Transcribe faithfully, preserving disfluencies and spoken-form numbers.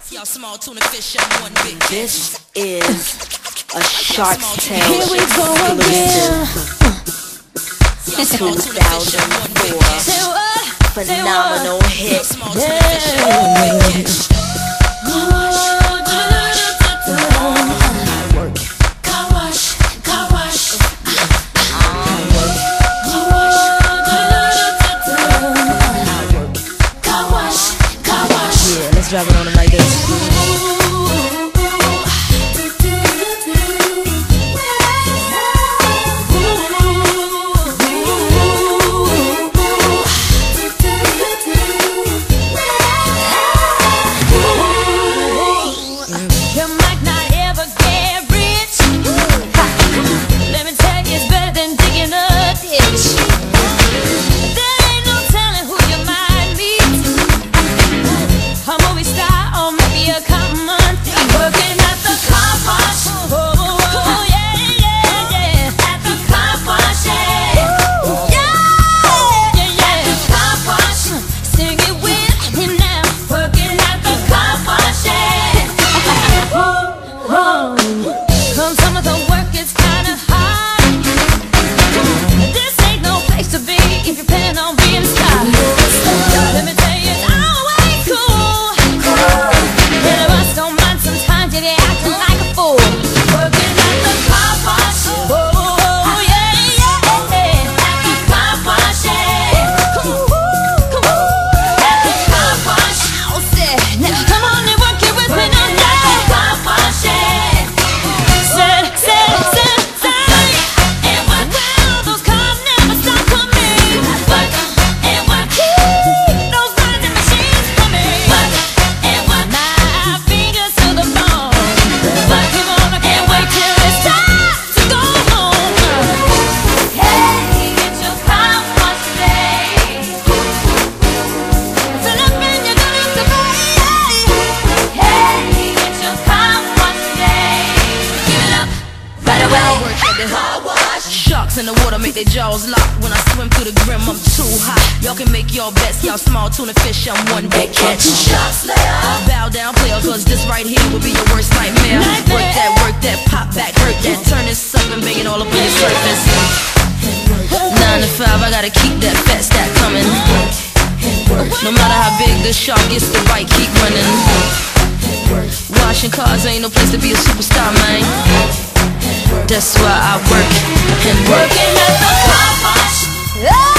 Y'all small tuna fish and one big This is a Shark Tale Here we go again. two thousand four phenomenal hit. Yeah, let's drop it on them like this. Sharks in the water make their jaws lock. When I swim through the grim, I'm too hot. Y'all can make your bets, y'all small tuna fish, I'm one big catch. Shark Slayer. Bow down, player, cause this right here will be your worst nightmare. Work that, work that, pop back, hurt that. Turn this up and bang it all up on your surface. Nine to five, I gotta keep that fat stack coming. No matter how big the shark gets, the bite keep running. Washing cars ain't no place to be a superstar, man. That's why I work and work. Working at the car wash.